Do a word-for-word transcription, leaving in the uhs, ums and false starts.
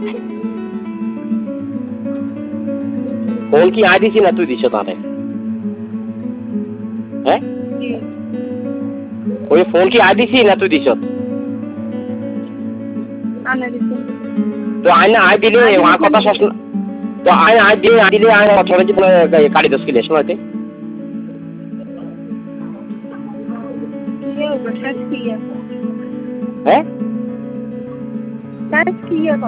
Phone কি I দিছি না তুই দিছ তারে? হ্যাঁ ওই ফোন কি আই দিছি না তুই দিছ? আনা দিছি তো আইনা আই দিলে আমার কথা শোন তো আই আই দিলে আই দিলে আই ছোট জীবনে কাটি দশ কিলো শোনাতে ये बस की है হ্যাঁ बस की है